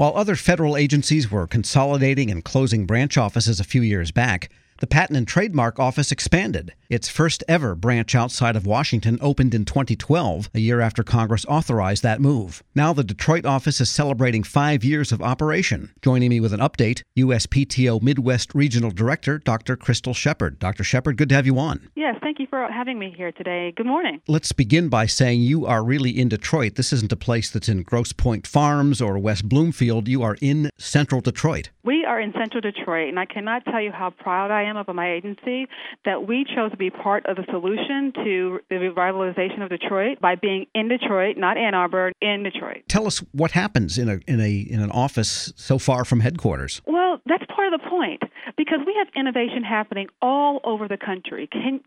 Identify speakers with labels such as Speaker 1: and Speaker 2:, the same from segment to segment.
Speaker 1: While other federal agencies were consolidating and closing branch offices a few years back, the Patent and Trademark Office expanded. Its first ever branch outside of Washington opened in 2012, a year after Congress authorized that move. Now the Detroit office is celebrating 5 years of operation. Joining me with an update, USPTO Midwest Regional Director, Dr. Crystal Shepard. Dr. Shepard, good to have you on.
Speaker 2: Yes, thank you for having me here today. Good morning.
Speaker 1: Let's begin by saying you are really in Detroit. This isn't a place that's in Grosse Pointe Farms or West Bloomfield. You are in central Detroit.
Speaker 2: We are in central Detroit, and I cannot tell you how proud I am of my agency that we chose to be part of the solution to the revitalization of Detroit by being in Detroit, not Ann Arbor, in Detroit.
Speaker 1: Tell us what happens in an office so far from headquarters.
Speaker 2: Well, that's part of the point, because we have innovation happening all over the country.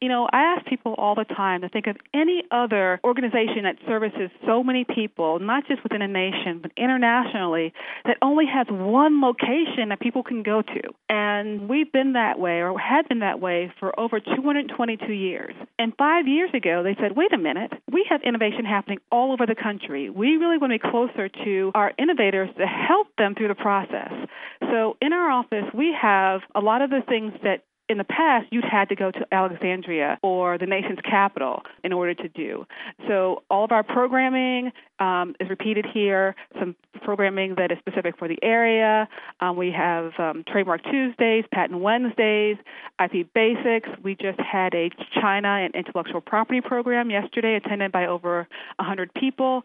Speaker 2: I ask people all the time to think of any other organization that services so many people, not just within a nation, but internationally, that only has one location that people can go to. And we've been that way, or had been that way, for over 222 years. And 5 years ago, they said, wait a minute, we have innovation happening all over the country. We really want to be closer to our innovators to help them through the process. So in our office, we have a lot of the things that in the past, you'd had to go to Alexandria or the nation's capital in order to do. So all of our programming is repeated here, some programming that is specific for the area. We have Trademark Tuesdays, Patent Wednesdays, IP Basics. We just had a China and intellectual property program yesterday, attended by over 100 people.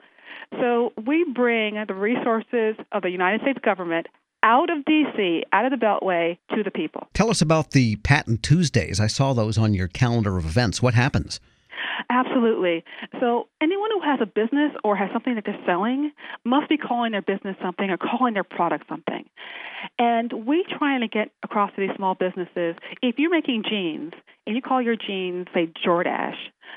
Speaker 2: So we bring the resources of the United States government out of D.C., out of the Beltway, to the people.
Speaker 1: Tell us about the Patent Tuesdays. I saw those on your calendar of events. What happens?
Speaker 2: Absolutely. So anyone who has a business or has something that they're selling must be calling their business something or calling their product something. And we trying to get across to these small businesses, if you're making jeans and you call your jeans, say, Jordache,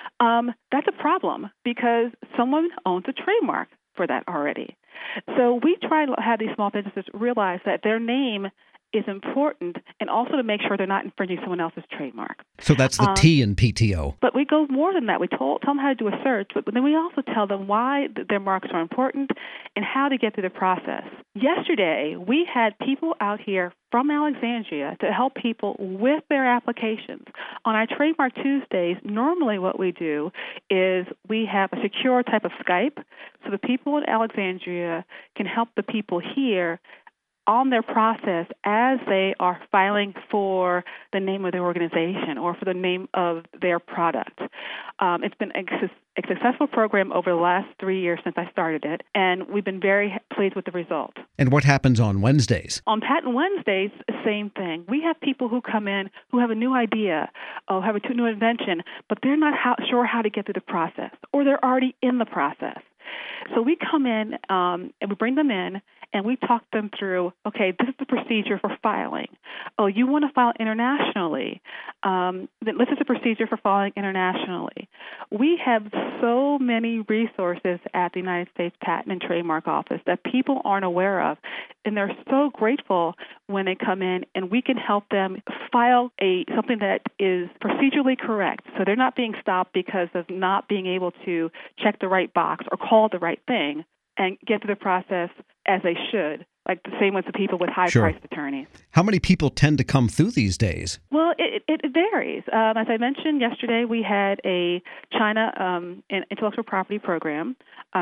Speaker 2: that's a problem because someone owns a trademark for that already. So we try to have these small businesses realize that their name is important, and also to make sure they're not infringing someone else's trademark.
Speaker 1: So that's the T in PTO.
Speaker 2: But we go more than that. We tell them how to do a search, but then we also tell them why their marks are important and how to get through the process. Yesterday, we had people out here from Alexandria to help people with their applications. On our Trademark Tuesdays, normally what we do is we have a secure type of Skype, so the people in Alexandria can help the people here on their process as they are filing for the name of their organization or for the name of their product. It's been a successful program over the last 3 years since I started it, and we've been very pleased with the result.
Speaker 1: And what happens on Wednesdays?
Speaker 2: On Patent Wednesdays, same thing. We have people who come in who have a new idea or have a new invention, but they're not sure how to get through the process, or they're already in the process. So we come in and we bring them in and we talk them through, okay, this is the procedure for filing. Oh, you want to file internationally. Then this is the procedure for filing internationally. We have so many resources at the United States Patent and Trademark Office that people aren't aware of, and they're so grateful when they come in and we can help them file something that is procedurally correct. So they're not being stopped because of not being able to check the right box or call the right thing and get through the process as they should, like the same with the people with high-priced attorneys.
Speaker 1: How many people tend to come through these days?
Speaker 2: Well, it varies. As I mentioned yesterday, we had a China intellectual property program,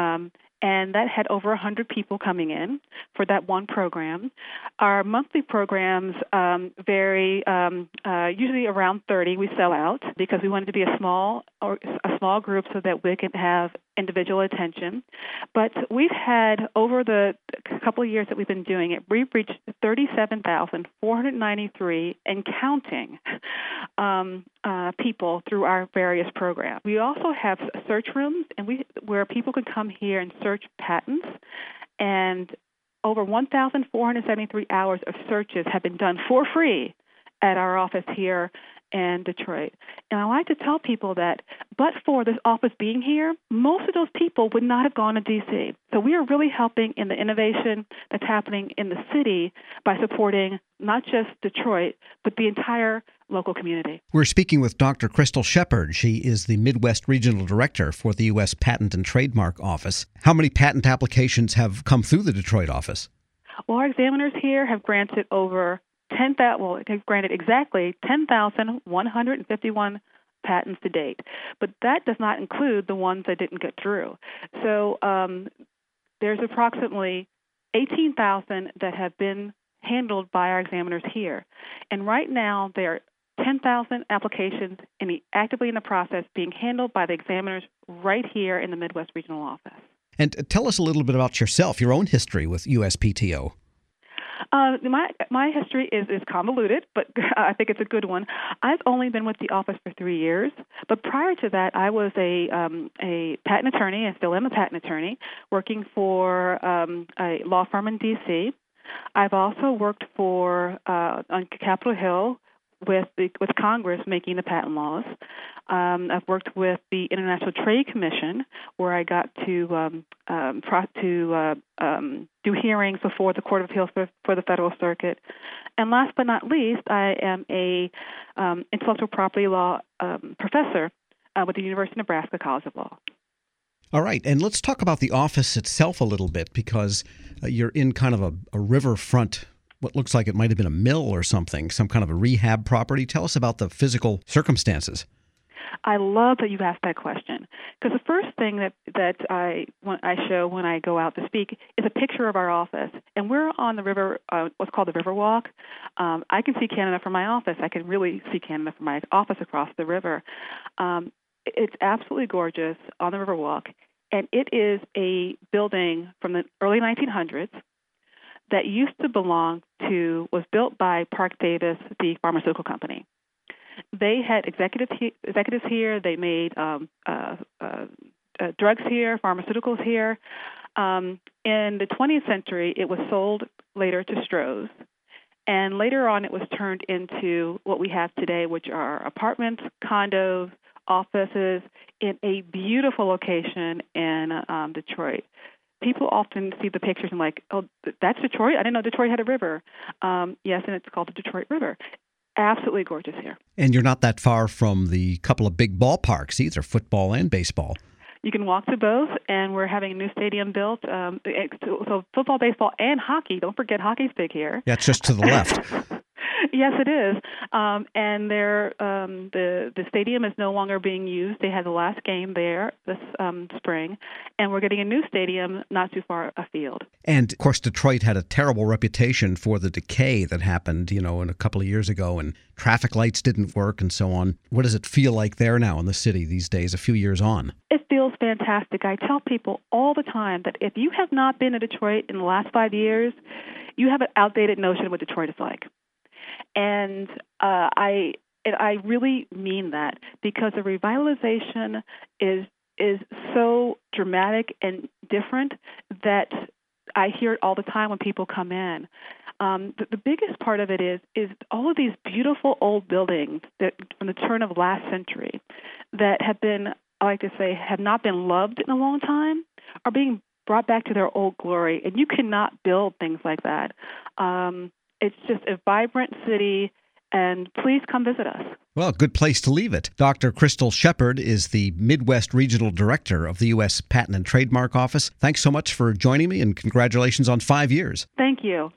Speaker 2: and that had over 100 people coming in for that one program. Our monthly programs vary, usually around 30 we sell out because we wanted to be a small group so that we can have individual attention. But we've had, over the couple of years that we've been doing it, we've reached 37,493 and counting people through our various programs. We also have search rooms where people can come here and search patents, and over 1,473 hours of searches have been done for free at our office here in Detroit. And I like to tell people that but for this office being here, most of those people would not have gone to D.C. So we are really helping in the innovation that's happening in the city by supporting not just Detroit, but the entire local community.
Speaker 1: We're speaking with Dr. Crystal Shepard. She is the Midwest Regional Director for the U.S. Patent and Trademark Office. How many patent applications have come through the Detroit office?
Speaker 2: Well, our examiners here have granted have granted exactly 10,151 patents to date, but that does not include the ones that didn't get through. So there's approximately 18,000 that have been handled by our examiners here. And right now, there are 10,000 applications actively in the process being handled by the examiners right here in the Midwest Regional Office.
Speaker 1: And tell us a little bit about yourself, your own history with USPTO.
Speaker 2: My history is convoluted, but I think it's a good one. I've only been with the office for 3 years, but prior to that, I was a patent attorney, and still am a patent attorney, working for a law firm in D.C. I've also worked on Capitol Hill with Congress making the patent laws. I've worked with the International Trade Commission, where I got to do hearings before the Court of Appeals for the Federal Circuit. And last but not least, I am a intellectual property law professor with the University of Nebraska College of Law.
Speaker 1: All right, and let's talk about the office itself a little bit, because you're in kind of a riverfront, what looks like it might have been a mill or something, some kind of a rehab property. Tell us about the physical circumstances.
Speaker 2: I love that you asked that question, because the first thing that I show when I go out to speak is a picture of our office, and we're on the river, what's called the Riverwalk. I can see Canada from my office. I can really see Canada from my office across the river. It's absolutely gorgeous on the Riverwalk, and it is a building from the early 1900s that was built by Parke-Davis, the pharmaceutical company. They had executives here. They made drugs here, pharmaceuticals here. In the 20th century, it was sold later to Stroh's. And later on, it was turned into what we have today, which are apartments, condos, offices, in a beautiful location in Detroit. People often see the pictures and like, oh, that's Detroit? I didn't know Detroit had a river. Yes, and it's called the Detroit River. Absolutely gorgeous here. And
Speaker 1: you're not that far from the couple of big ballparks either, football and baseball.
Speaker 2: You can walk to both, and we're having a new stadium built. So football, baseball, and hockey. Don't forget hockey's big here.
Speaker 1: Yeah, it's just to the left.
Speaker 2: Yes, it is. And the stadium is no longer being used. They had the last game there this spring, and we're getting a new stadium not too far afield.
Speaker 1: And, of course, Detroit had a terrible reputation for the decay that happened, in a couple of years ago, and traffic lights didn't work and so on. What does it feel like there now in the city these days, a few years on?
Speaker 2: It feels fantastic. I tell people all the time that if you have not been to Detroit in the last 5 years, you have an outdated notion of what Detroit is like. And I really mean that, because the revitalization is so dramatic and different that I hear it all the time when people come in. The biggest part of it is all of these beautiful old buildings that from the turn of last century that have been, I like to say, have not been loved in a long time, are being brought back to their old glory. And you cannot build things like that. It's just a vibrant city, and please come visit us.
Speaker 1: Well, good place to leave it. Dr. Crystal Shepard is the Midwest Regional Director of the U.S. Patent and Trademark Office. Thanks so much for joining me, and congratulations on 5 years.
Speaker 2: Thank you.